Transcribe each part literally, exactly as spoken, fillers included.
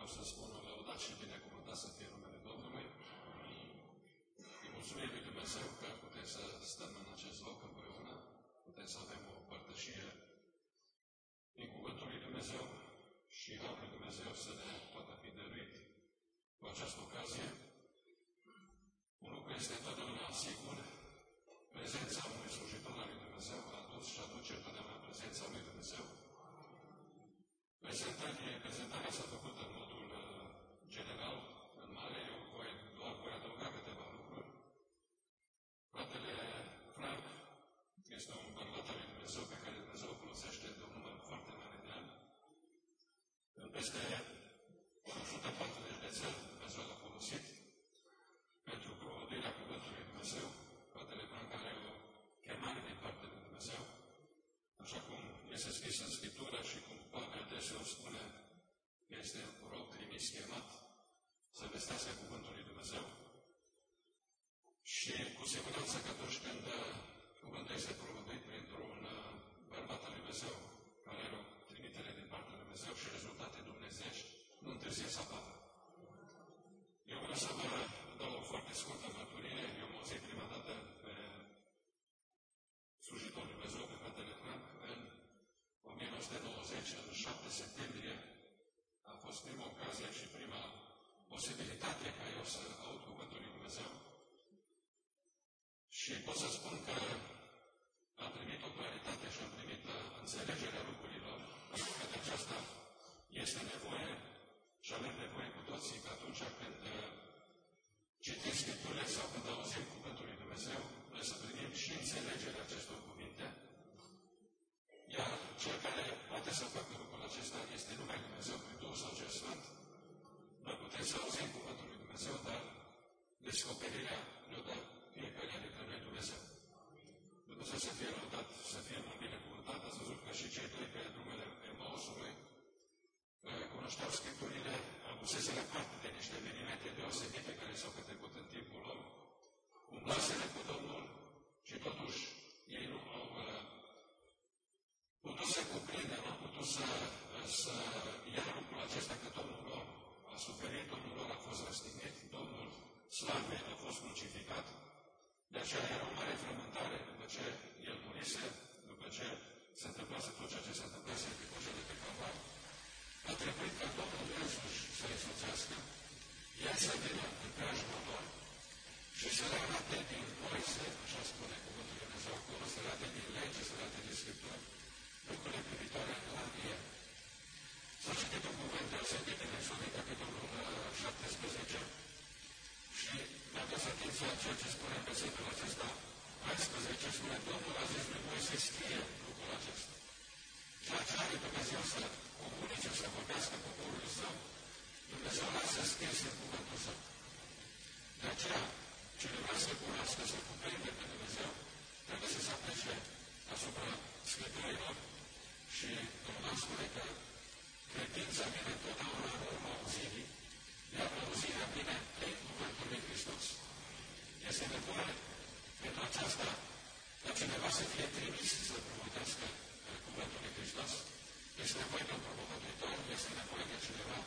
vreau să spun o lăudat și binecuvântat să fie numele Domnului. Îi mulțumim lui Dumnezeu că putem să stăm în acest loc împreună, putem să avem o părtășie din Cuvântul lui Dumnezeu și Harul lui Dumnezeu să ne poată fi dăruit cu această ocazie. Un lucru este întotdeauna sigur, prezența unui slujitor al lui Dumnezeu a adus și aduce întotdeauna prezența lui Dumnezeu. Prezentarea s-a făcut în modul general, în mare, eu voi, doar voi adăuga câteva lucruri. Fratele Frank este un bărbat al lui Dumnezeu pe care Dumnezeu o folosește de un număr foarte mare de ani. În peste o sută patruzeci de țări Dumnezeu l-a folosit pentru promovarea Cuvântului Dumnezeu. Fratele Frank are o chemare din partea lui Dumnezeu, așa cum este scris în Scriptură și cum Pavel deseori spune că este un rob trimis, chemat să vestească Cuvântul lui Dumnezeu. Și cu siguranță că atunci când Cuvântul este promovit printr-un bărbat al lui Dumnezeu, care are o trimitere din partea lui Dumnezeu și rezultate dumnezeiești, nu întârzie să apară. Eu vreau să vă dau o foarte scurtă mărturie. Eu am auzit prima dată pe slujitorul lui Dumnezeu, pe fratele Frank, în o mie nouă sute nouăzeci, în șapte septembrie, a fost prima ocazie și prima posibilitate ca eu să aud Cuvântul lui Dumnezeu. Și pot să spun că am primit o claritate și am primit înțelegerea lucrurilor, pentru că de aceasta este nevoie și avem nevoie cu toții că atunci când citim Scripturile sau când auzim Cuvântul lui Dumnezeu, noi să primim și înțelegerea acestor cuvinte. Iar cel care poate să facă lucrul acesta este numai Dumnezeu prin Duhul sau cel Sfânt. Noi putem să auzim Cuvântul lui Dumnezeu, dar descoperirea ne-o dă fiecare dintre noi Dumnezeu. Dumnezeu să fie lăudat, să fie mult binecuvântat. Ați văzut că și cei doi pe drumele Emausului cunoșteau Scripturile, avuseseră parte de niște evenimente deosebite care s-au petrecut în timpul lor. Umblaseră cu Domnul și totuși ei nu au putut să cuprindă, nu au putut să, să ia lucrul acesta că Domnul lor a suferit, Domnul lor a fost răstignit, Domnul slavei a fost crucificat. De aceea era o mare frământare după ce El murise, după ce se întâmplase tot ceea ce se întâmplase pe crucea de pe Calvar. A trebuit ca Domnul însuși să le soțească, El să vină în preajma lor și să le arate din Moise, așa spune Cuvântul lui Dumnezeu acolo, să le arate din lege, să le arate din Scriptură, lucrurile privitoare la El. S-a citit un cuvânt deosebit din Exodul, capitolul șaptesprezece, și mi-a dus atenția ceea ce spune în versetul acesta, paisprezece, spune, Domnul a zis lui Moise, scrie lucrul acesta. Ceea ce are Dumnezeu să comunice, să vorbească poporului său, Dumnezeu lasă scris în cuvântul său. De aceea, cine vrea să cunoască, să cuprinde pe Dumnezeu, trebuie să se aplece asupra Scripturilor și Domnul spune că credința vine întotdeauna în urma auzirii, iar auzirea vine prin Cuvântul lui Hristos. Este nevoie pentru aceasta ca cineva să fie trimis să promovească Cuvântul lui Hristos. Este nevoie de un promovător, este nevoie de cineva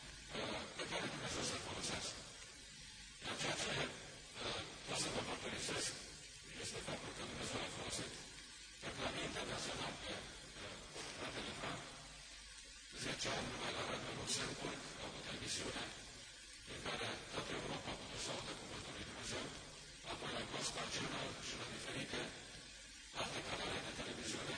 pe care Dumnezeu să-l folosească. Iar ceea ce vreau să vă mărturisesc este faptul că Dumnezeu l-a folosit pe plan internațional pe fratele Frank. zece ani numai la Radio Luxemburg a avut emisiune în care toată Europa a putut să audă Cuvântul lui Dumnezeu, apoi la Gospel Channel și la diferite alte canale de televiziune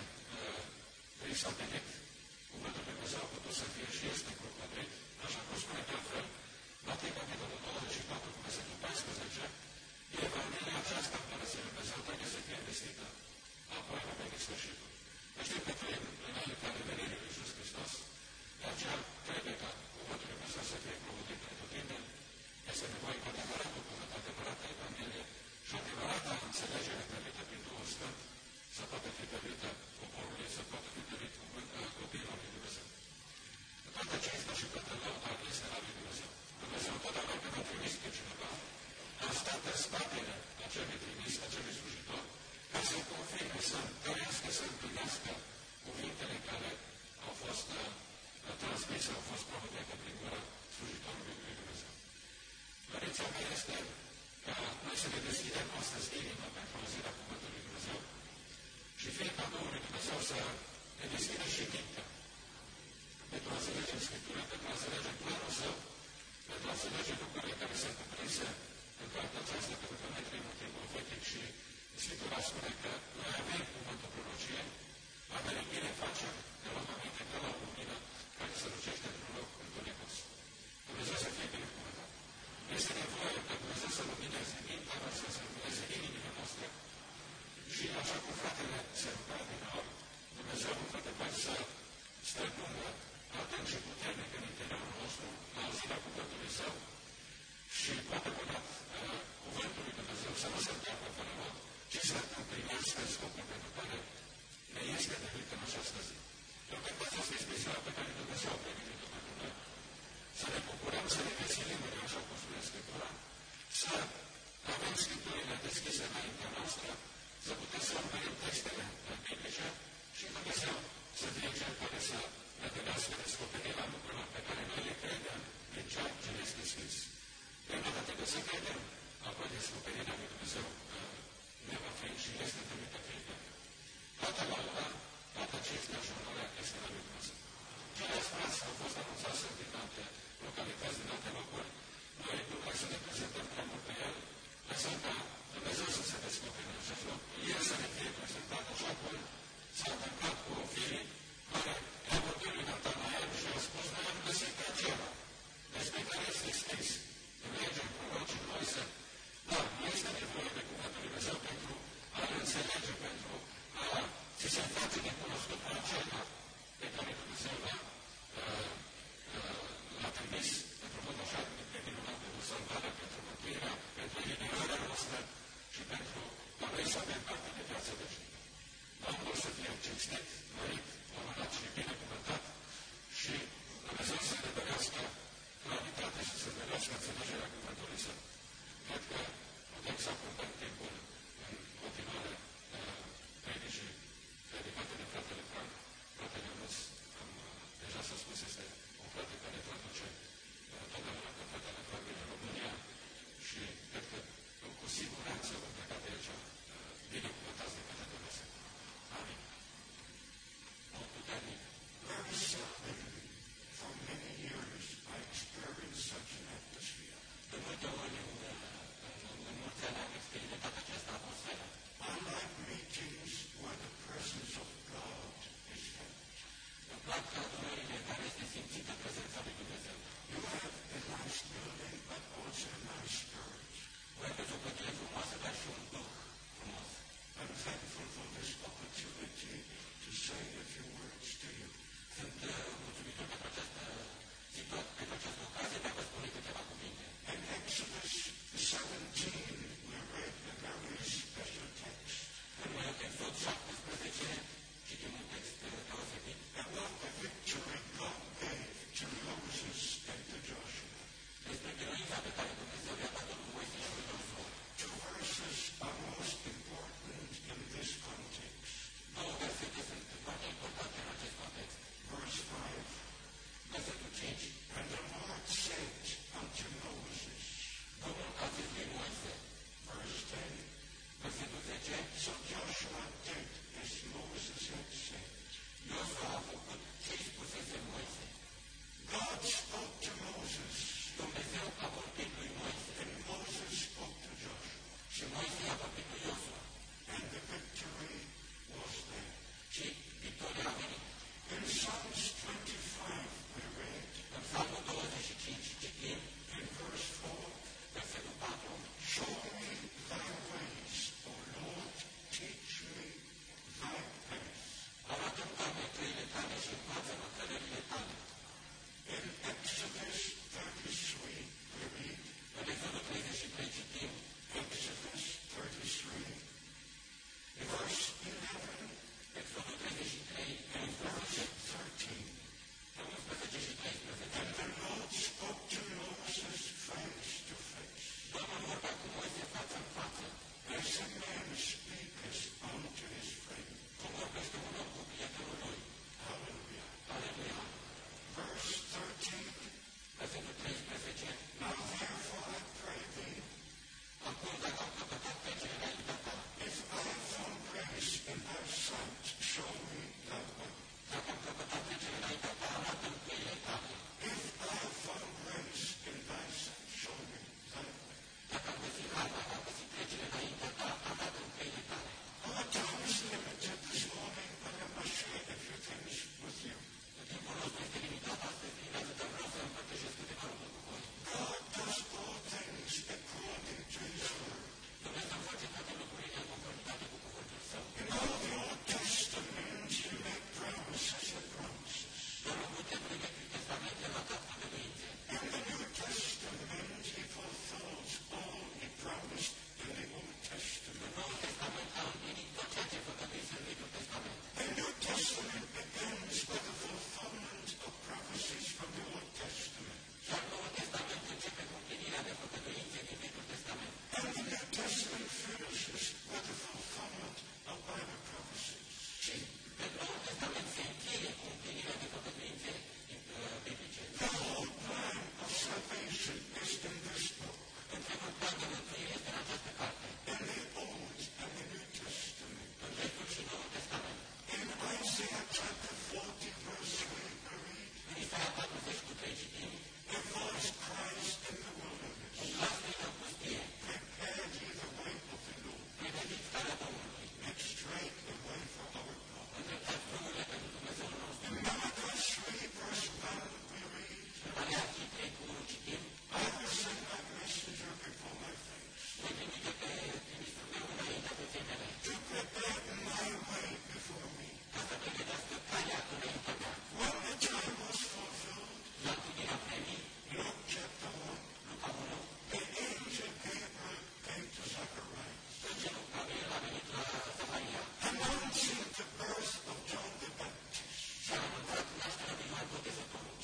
prin satelit. Cuvântul lui Dumnezeu a putut să fie și este propovăduit, așa cum spune de altfel, Matei, capitolul douăzeci și patru, cu versetul paisprezece, Evanghelia aceasta în care se Dumnezeu trebuie să fie vestită, apoi va veni sfârșitul. Deci știm că trăim înaintea revenirii lui Iisus Hristos, de aceea trebuie ca Cuvântul lui Dumnezeu să fie promovit pentru tine. Este nevoie cu adevăratul cuvânt, adevărata Evanghelie și adevărata înțelegere dăruită prin Duhul Sfânt să poată fi dăruită poporului, să poată fi dăruit copiilor lui Dumnezeu. Toată cinstea și toată lăudarea este la lui Dumnezeu. Dumnezeu întotdeauna când a trimis pe cineva, a stat în spatele acelui trimis, acelui slujitor, ca să-i confirme, să întărească, să împlinească cuvintele care au fost transmise, au fost promovate prin gura slujitorului lui Dumnezeu. Dorința mea este ca noi să ne deschidem astăzi inima pentru auzirea cuvântului lui Dumnezeu și fie ca Duhul lui Dumnezeu să ne deschidă și mintea pentru a înțelege Scriptura, pentru a înțelege planul Său, pentru a înțelege lucrurile care sunt cuprinse în cartea aceasta, pentru că noi trăim în timpul vechic și Scriptura spune că noi avem cuvântul prorociei, avem bine facem, ne luăm aminte ca la o lumină care se lucește într-un loc întunecos. Dumnezeu să fie binecuvântat. Este nevoie ca Dumnezeu să lumineze mintea noastră, să lumineze inimile noastre și așa cum fratele se ruga din aur, Dumnezeu într-adevăr să străbundă atent și puternic în interiorul nostru, la auzirea cuvântului Său și poate pânat uh, cuvântul lui Dumnezeu să nu se întoarcă fără rod, ci să împlinească scopul pentru care ne este venit în această zi. Eu cred că aceasta este ziua pe care Dumnezeu a pregătit-o pentru noi. Să ne bucurăm, să ne veselim, așa cum spune Scriptura, să avem Scripturile deschise înaintea noastră, să putem să urmărim textele biblice și Dumnezeu să fie cel care să ne dădească descoperirea lucrurilor pe care noi le credem din ceea ce ne este scris. Pentru că trebuie să credem, apoi descoperirea lui Dumnezeu ne va fi și este întâlnită fiecare. Toată lauda, toată cinstea și onoarea este la lui Dumnezeu. Ceilalți frați au fost anunțați din alte localități, din alte locuri. Noi nu vrem să ne prezentăm prea mult pe el, lăsăm ca Dumnezeu să se descopere în acest loc. El să ne fie prezentat așa cum s-a întâmplat cu fiii care i-au vorbit lui Natanael și au spus, noi am găsit pe acela despre care este scris în legea prorocii Moise. Dar nu este nevoie de cuvântul lui Dumnezeu pentru a înțelege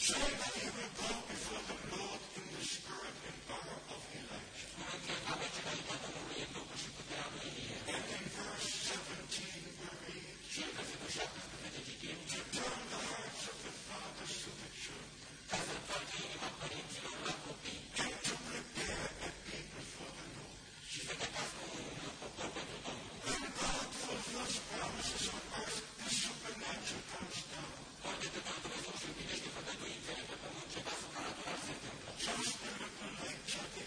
saying that he will go before the Lord in the spirit and power of Elijah. And in verse seventeen we read, to turn the hearts of the fathers to the children, and to prepare a people for the Lord. When God fulfills promises on earth, the supernatural comes down. Just a little like Jackie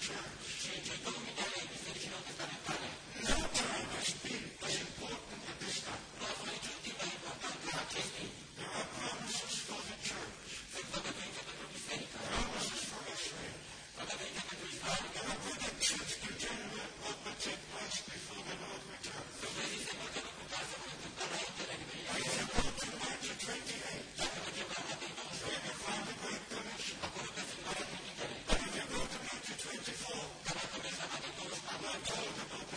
church. No time has been as important as this time. There are promises for the church. Promises for Israel. There are predictions to generate what will take place before the Lord returns. If you go to Matthew twenty-eight, you will find the Great Commission. And if you go to Matthew twenty-four, I'm told about the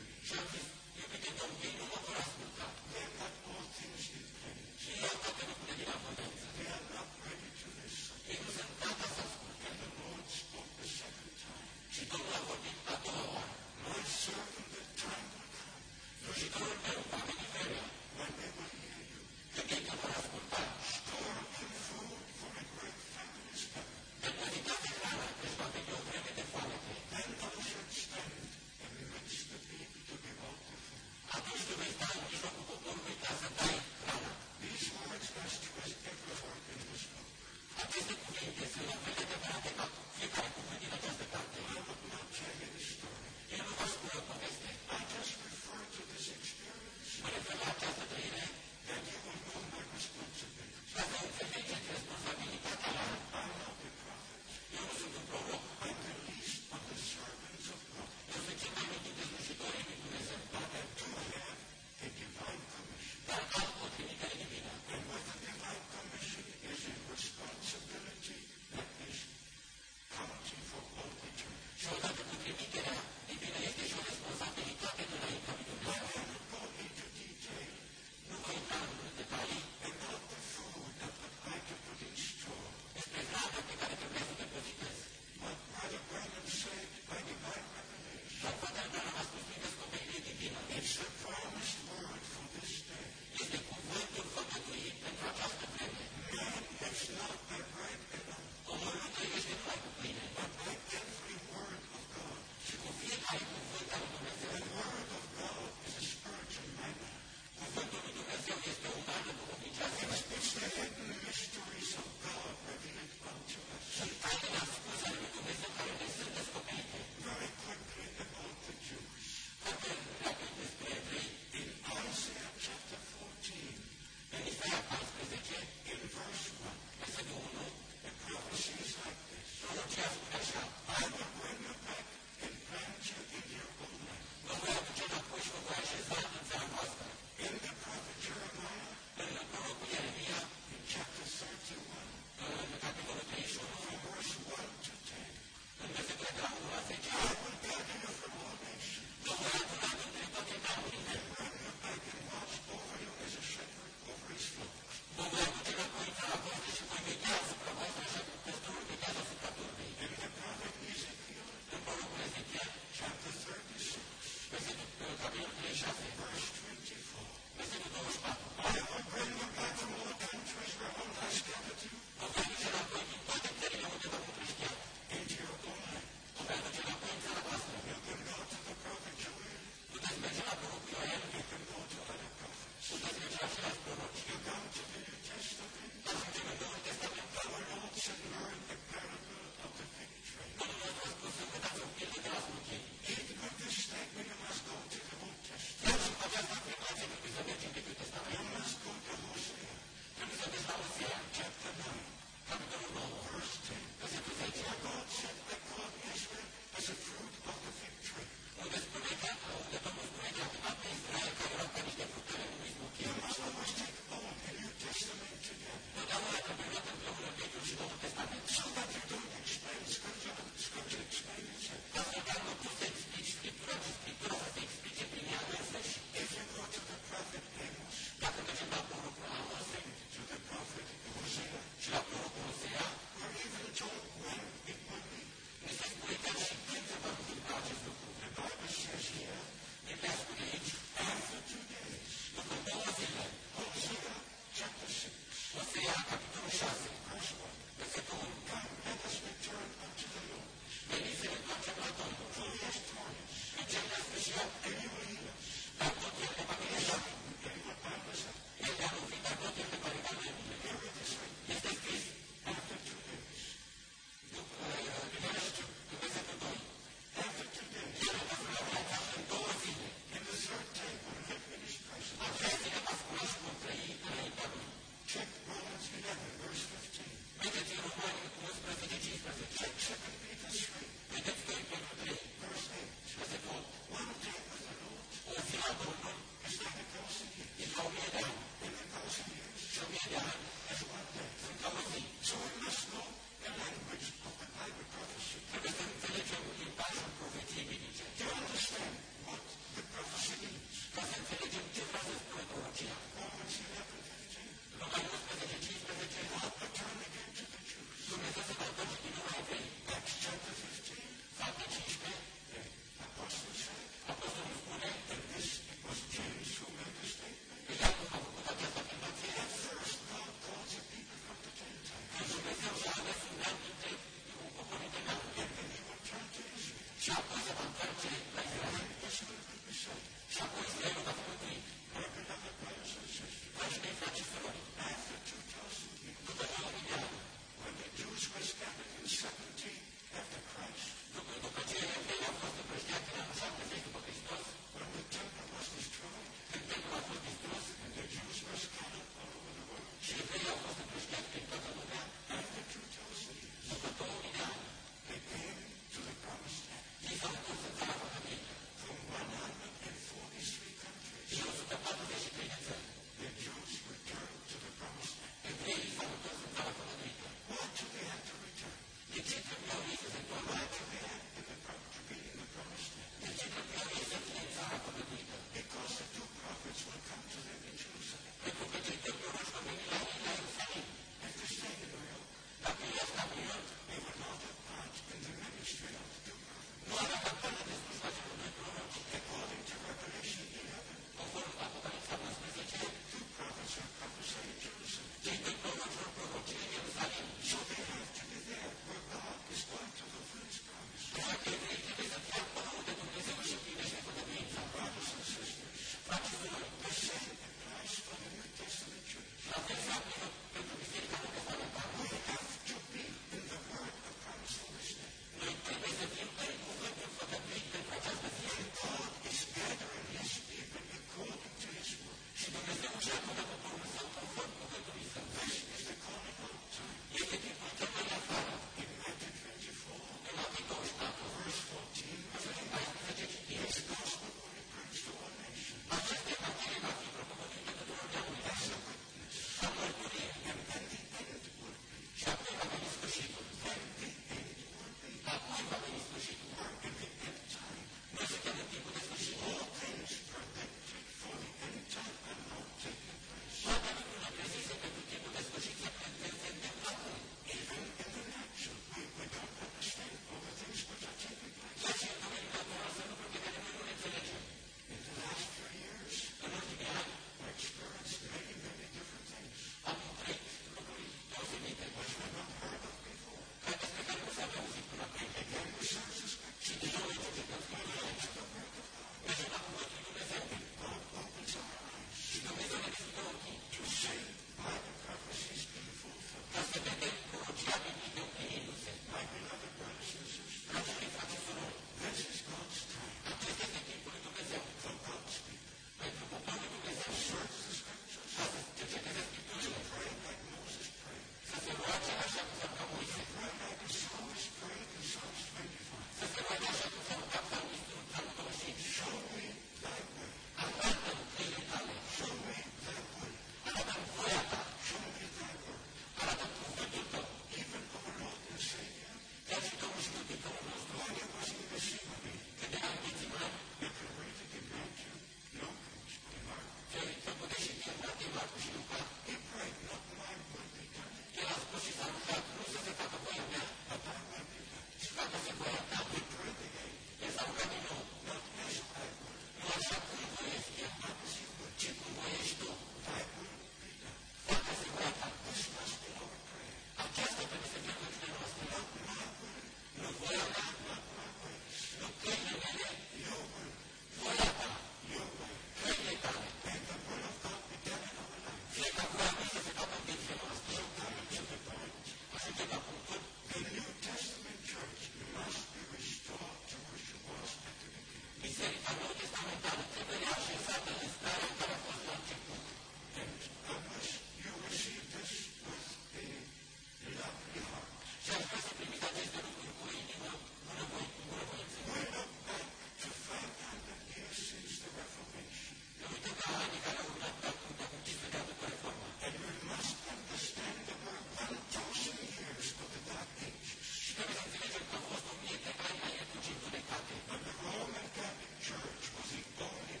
The Roman Catholic Church was the only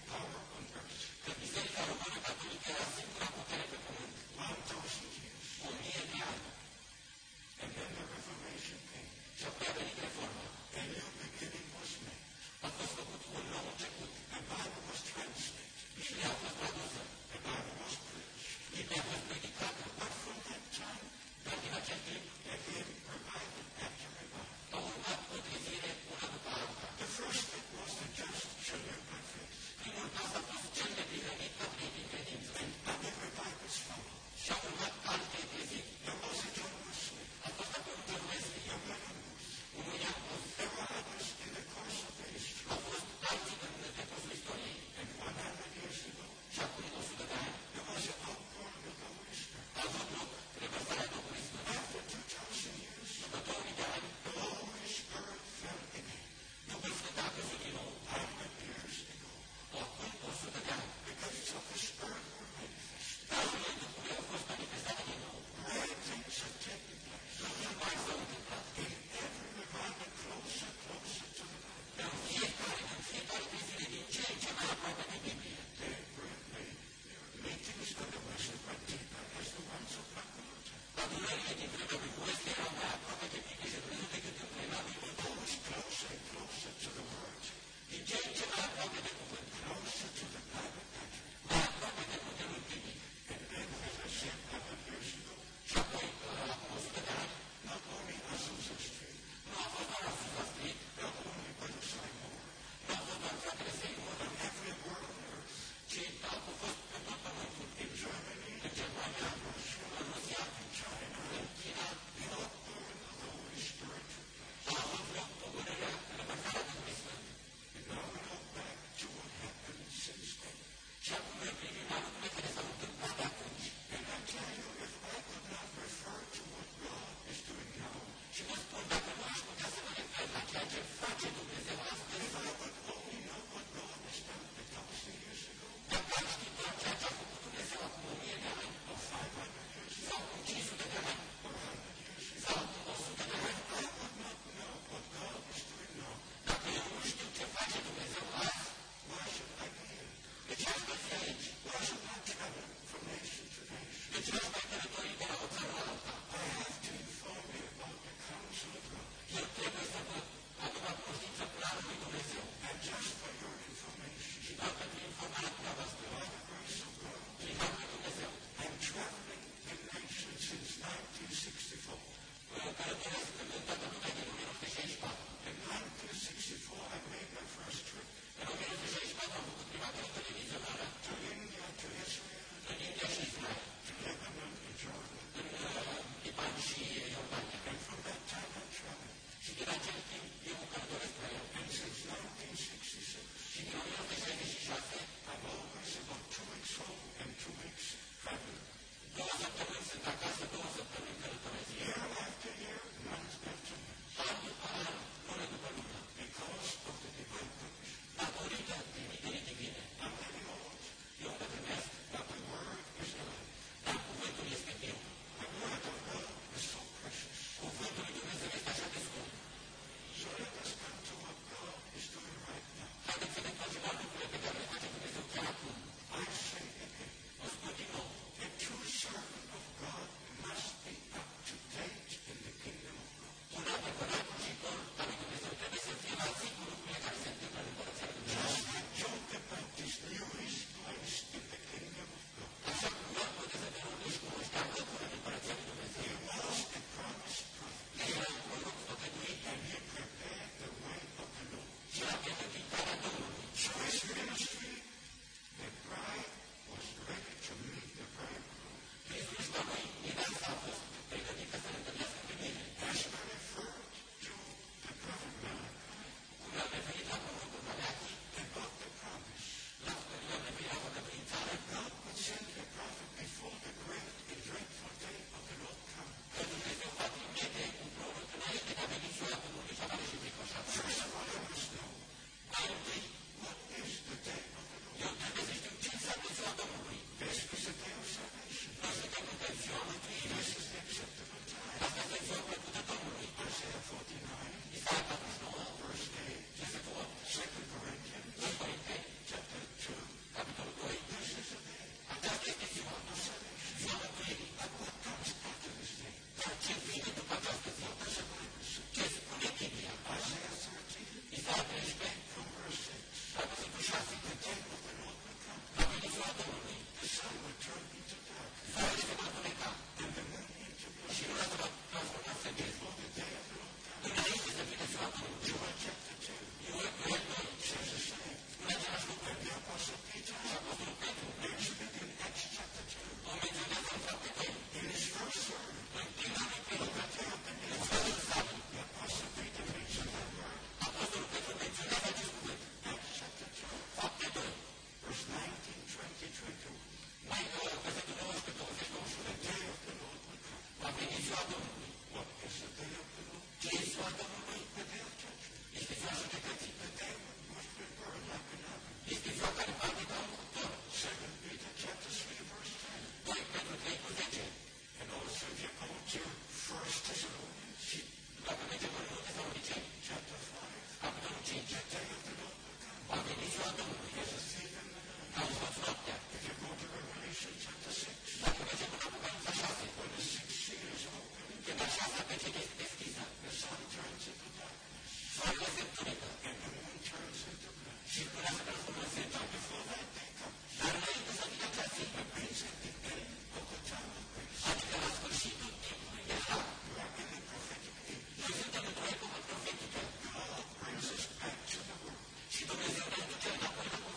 Și Dumnezeu ne duce înapoi la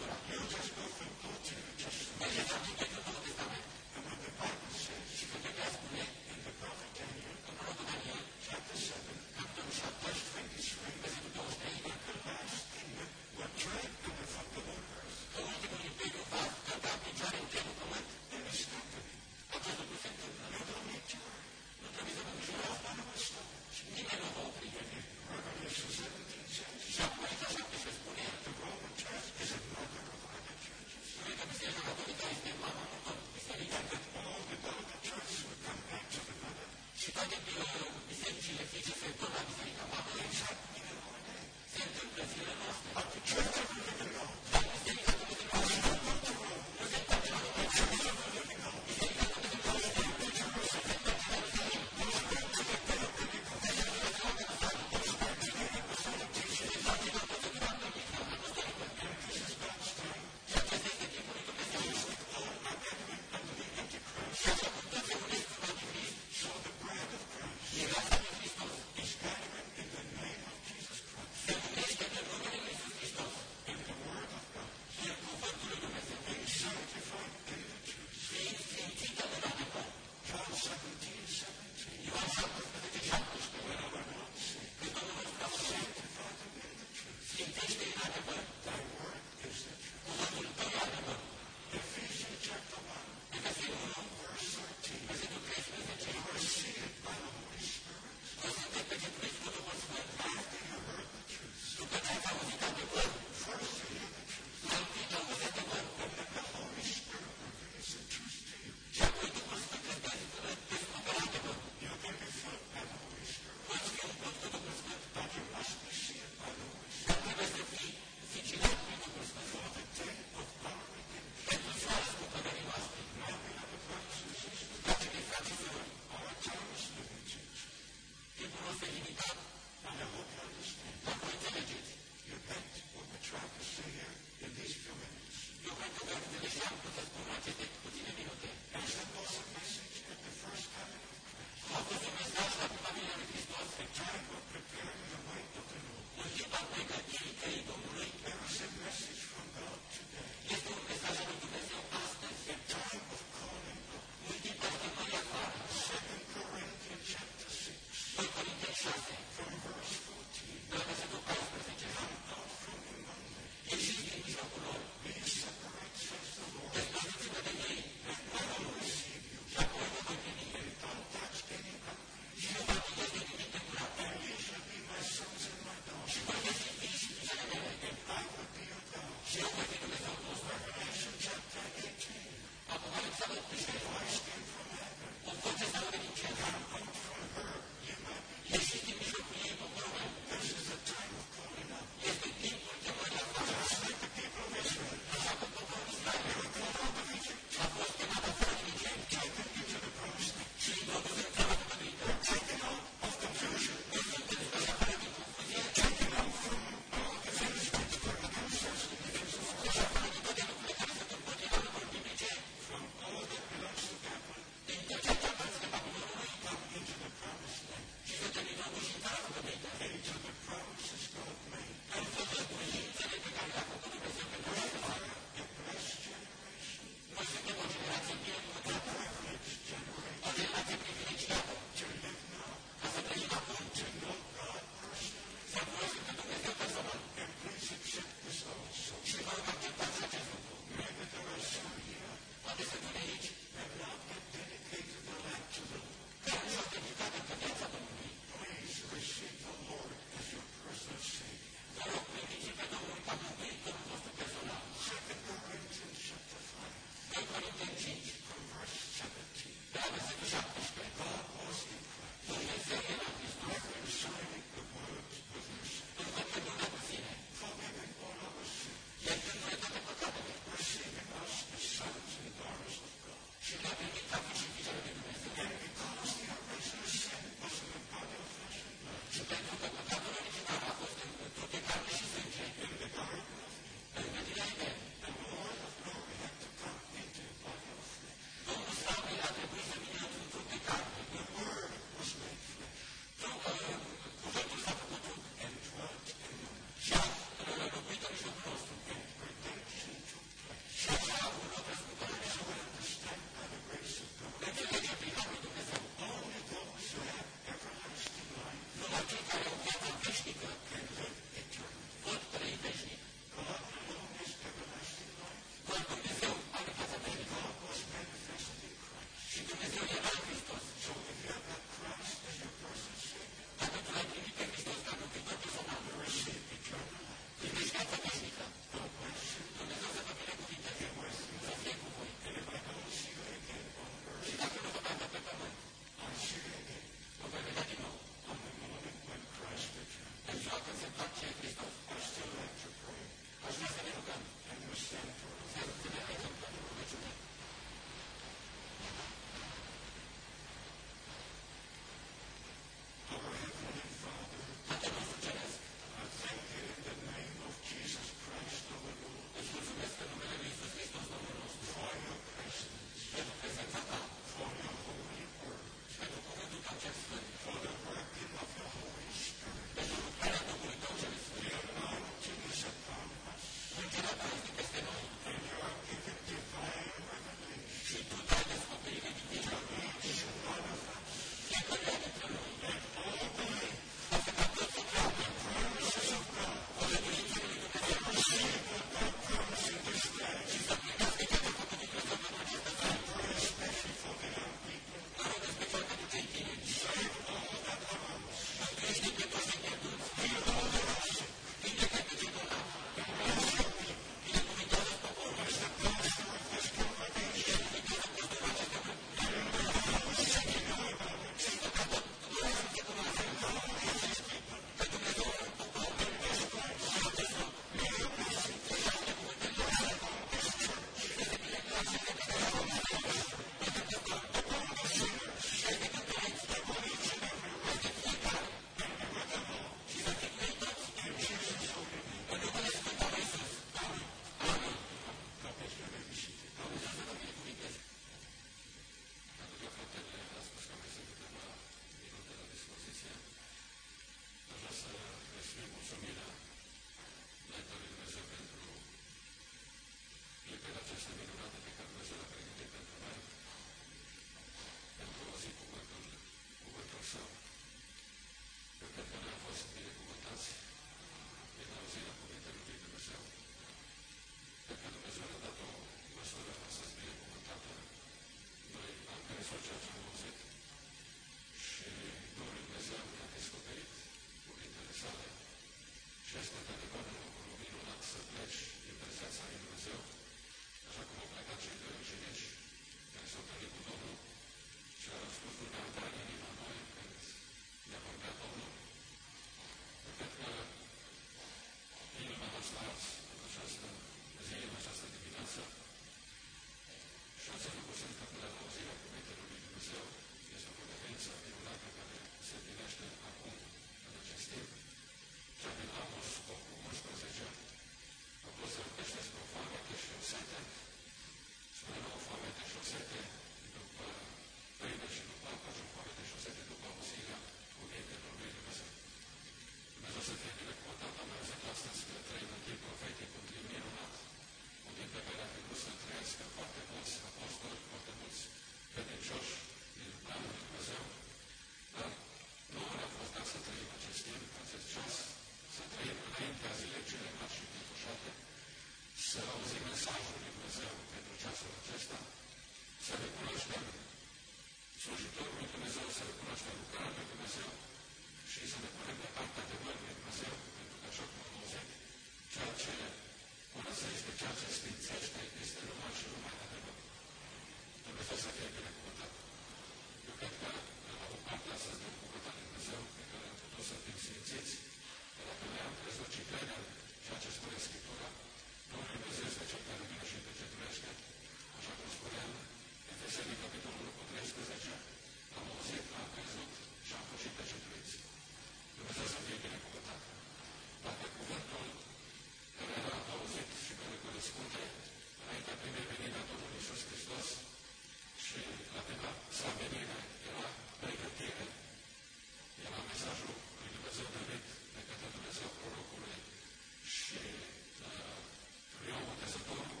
să lucrăm lui Dumnezeu și să ne punem de partea adevărului lui Dumnezeu, pentru că așa cum am auzit, ceea ce curățește, ceea ce sfințește, este numai și numai adevăr. Dumnezeu să fie binecuvântat. Eu cred că am avut partea astăzi de un cuvânt al lui Dumnezeu pe care am putut să fim sfințiți, că dacă noi am crezut și credem ceea ce spune Scriptura, Domnul Dumnezeu este cel care vine și pecetuiește, așa cum spuneam, Efeseni, capitolul unu cu treisprezece, am auzit, am crezut și am fost și pecetuiți. Dumnezeu să fie binecuvântat. Dacă cuvântul care l-a auzit și care îl corespunde înaintea primei veniri a Domnului Iisus Hristos și la prima sa venire era pregătire, era mesajul lui Dumnezeu David de către Dumnezeu prorocului și uh, Ion Botezătorul.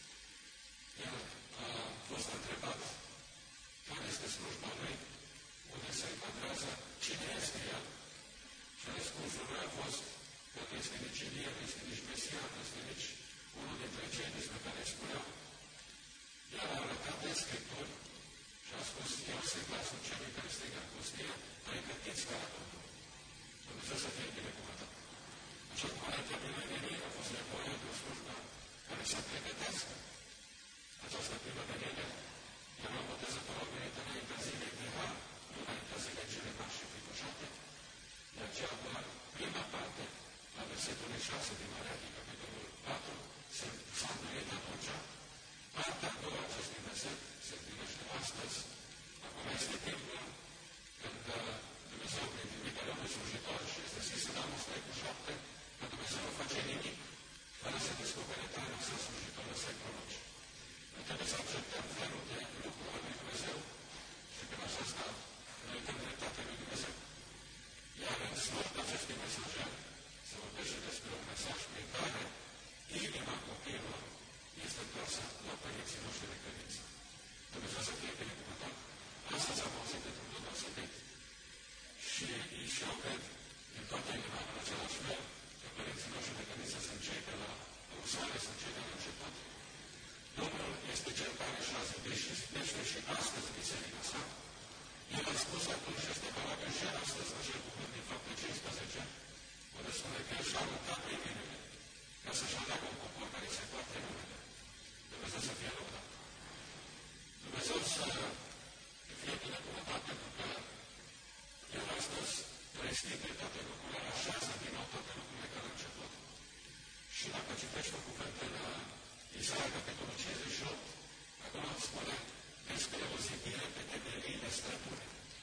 El a fost întrebat care este slujba lui, unde se încadrează, cine este el, și răspunsul lui a fost că nu este nici Ilie, nu este nici Mesia, nu este nici unul dintre cei despre care spuneau. El a arătat de Scripturi și a spus, eu sunt glasul celui care strigă în pustie, pregătiți ca Domnul. Dumnezeu să fie binecuvântat. Așa cum înaintea primei veniri a fost nevoie de o slujbă care să pregătească. Această primă venire, Ioan Botezătorul a venit înaintea zilei de har, nu înaintea zilei cele mari și fricoșate. De aceea doar prima parte a versetului șase din Marea din capitolul patru s-a întâlnit atunci. Partea a doua acestui verset se împlinește astăzi. Acum este timpul când Dumnezeu prin trimiterea unui slujitor și este scris în Amos trei cu șapte că Dumnezeu nu face nimic fără să descopere taina sa slujitorului săi proroci. Noi trebuie să acceptăm felul de lucru al lui Dumnezeu și prin aceasta noi dăm dreptatea lui Dumnezeu. Iar în slujba acestui mesaje se vorbește despre un mesaj prin care inima copiilor este întoarsă la părinții noștri de credință. Dumnezeu să fie binecuvântat. Astăzi am auzit într-un mod deosebit și, și eu cred din toată inima în același fel că părinții noștri de credință sunt cei de la Rusală, sunt cei de la început. Domnul este cel care și-a zidit și zidește și astăzi biserica sa. El a spus atunci și este valabil și astăzi acel cuvânt din fapte cincisprezece, unde spune că el și-a arătat privirile ca să-și aleagă un popor care se poate numele. Dumnezeu să fie lăudat. Dumnezeu să fie binecuvântat pentru că el astăzi restituie toate lucrurile, așează din nou toate lucrurile care au început. Și dacă citești un cuvânt în Isaia, capitolul cincizeci și opt, acolo spune despre o zidire pe temeliile străbune.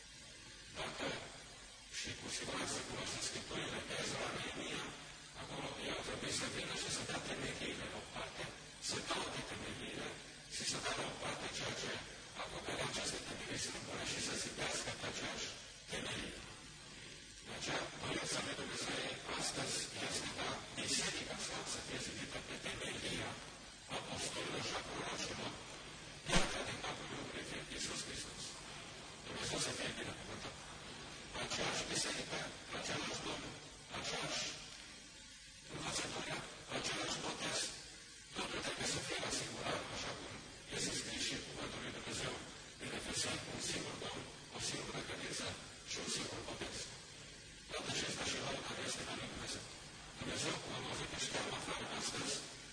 Dacă și cu siguranță cunoaște Scripturile, Ezra, Neemia, acolo ei au trebuit să vină și să dea temeliile la o parte, să caute temeliile și să dea la o parte ceea ce acoperea aceste temelii străbune și să zidească pe aceeași temelie. De aceea, dorința lui Dumnezeu astăzi este ca biserica sa să fie zidită pe temelia apostolilor și a prorocilor, piatra din capul lui fiind Iisus Hristos. Dumnezeu să fie binecuvântat. Aceeași biserică, același Domn, aceeași învățătoare, același botez, totul trebuie să fie asigurat, așa cum este scris și cuvântul lui Dumnezeu din Efeseni, un singur Domn, o singură credință și un singur botez. Toată acesta și lauda este la lui Dumnezeu. Dumnezeu, cum am auzit, își cheamă afară astăzi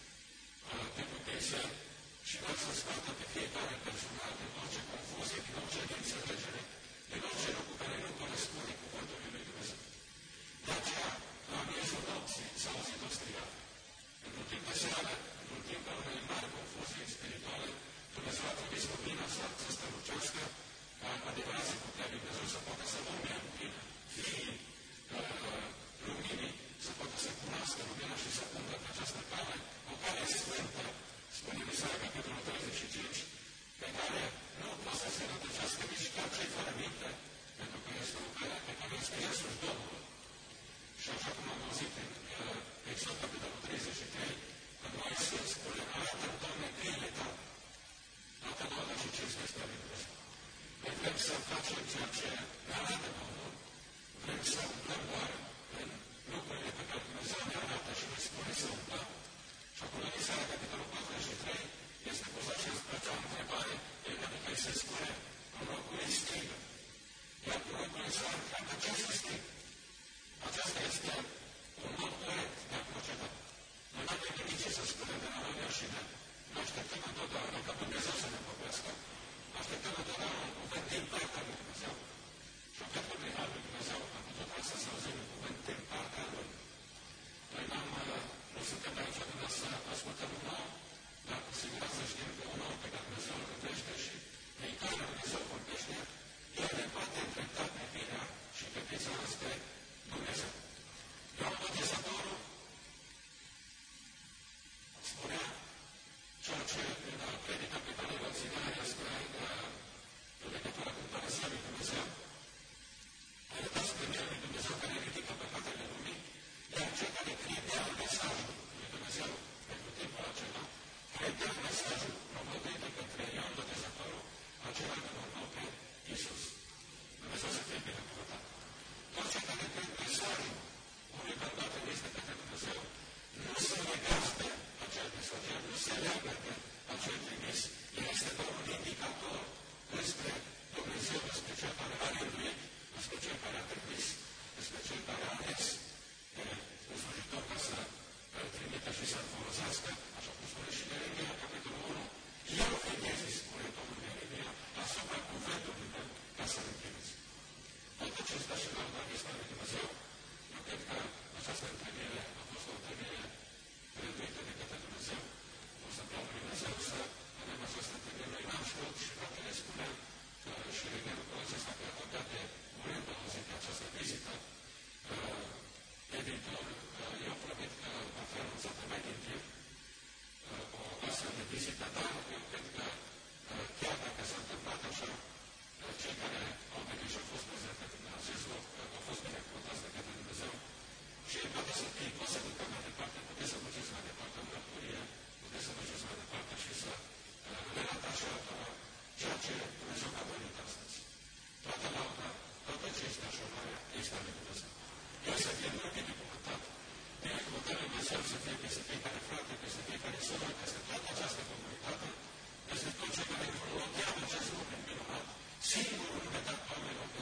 pe puteție și vreau să scoată pe fiecare personal din orice confuzie, din orice neînțelegere, din orice lucru care nu corespunde cuvântului lui Dumnezeu. De aceea, la miezul nopții s-a auzit o strigare. Într-un timp de seară, într-un timp al unei mari confuzii spirituale, Dumnezeu a trimis lumina să strălucească ca adevărații puterea lui Dumnezeu să poată să lumea în tine. Fiii luminii să poată să cunoască lumina și să umblă pe această cale, o cale sfântă, spune în Isaia, capitolul treizeci și cinci, pe care nu poate să se rătăcească nici chiar cei fără minte, pentru că este o cale pe care este Iisus Domnul. Și așa cum am auzit în Exod, capitolul treizeci și trei, că Moise spune, arată-mi, Doamne, căile tale. Toată lauda și cinste este a lui Dumnezeu. Noi vrem să facem ceea ce ne arată Domnul, vrem să umblăm doar în lucrurile pe care Dumnezeu ne arată și ne spune să umblăm. Și acolo în Isaia, capitolul patruzeci și trei, este pus această întrebare, adică îi se spune, prorocul îi strigă. Iar prorocul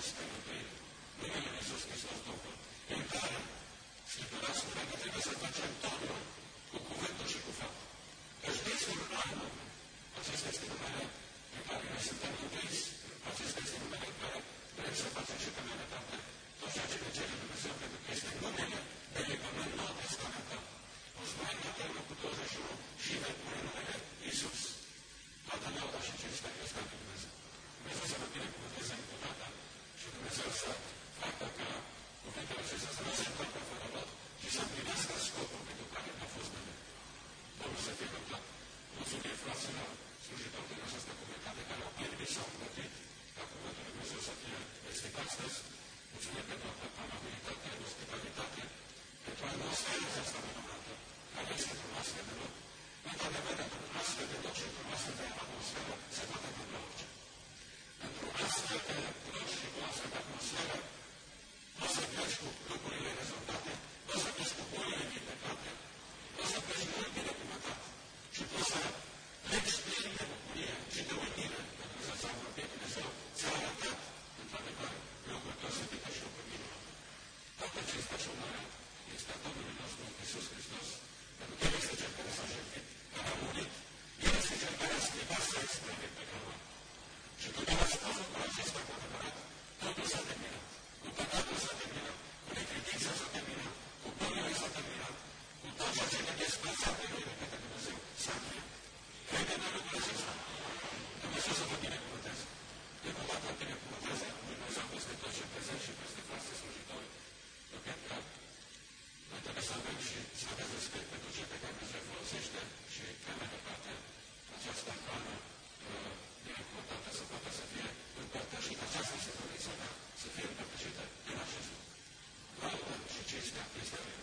spre mântuire. Numele Lui Iisus Hristos Domnul, în care Scriptura spune că trebuie să facem totul cu cuvântul și cu faptul. Căci Dumnezeu nu acesta este numele în care noi suntem mântuiți, acesta este numele în care vrem să facem și pe mai departe tot ceea ce ne cere Dumnezeu, pentru că este numele de legământ nou testamental. O spune în Matei cu douăzeci și unu și vei pune numele Iisus. Toată lauda și cinstea este pentru Dumnezeu. Dumnezeu să vă binecuvânteze încă o dată și Dumnezeu să facă ca cuvintele acestea să nu se întoarcă fără lot și să împlinească scopul pentru care a fost numit. Domnul să fie lăudat. Mulțumim fraților slujitori din această comunitate care au pierdut și au plătit ca cuvântul Lui Dumnezeu să fie vestit astăzi. Mulțumim pentru amabilitate, ospitalitate, pentru atmosfera aceasta minunată, care este frumoasă de loc. Într-adevăr, într-un astfel de loc și într-un astfel de atmosferă se poate întâmpla orice. Într-un astfel de loc și cu astfel de atmosferă poți să pleci cu lucrurile rezultate, poți să pleci cu bolile vindecate, poți să pleci mult binecuvântat și poți să pleci plin de bucurie și de uimire, pentru că ți-a vorbit Dumnezeu, ți-a arătat, într-adevăr, lucruri deosebite și lucruri minunate. Toată acestea și onoarea este a Domnului nostru, Iisus Hristos, pentru că El este Cel care s-a jertfit, care a murit, El este Cel care a strigat să exprime pe calvar. Și când El a spus lucrul acesta cu adevărat, totul s-a terminat. Cu păcatul s-a terminat, cu necredința s-a terminat, cu bolile s-a terminat, cu tot ceea ce ne despărțea pe noi de către Dumnezeu s-a încheiat. Crede-ne lucrul acesta. Dumnezeu să vă binecuvânteze. Încă o dată binecuvânteze Dumnezeu peste tot și prezent și peste frații slujitori. Eu cred că noi trebuie să avem și să avem respect pentru cei pe care Dumnezeu folosește și pe mai departe această hrană binecuvântată să poată să fie împărtășită. Aceasta este dorința mea, să fie împărtășită în acest lucru. Laudă și cinstea este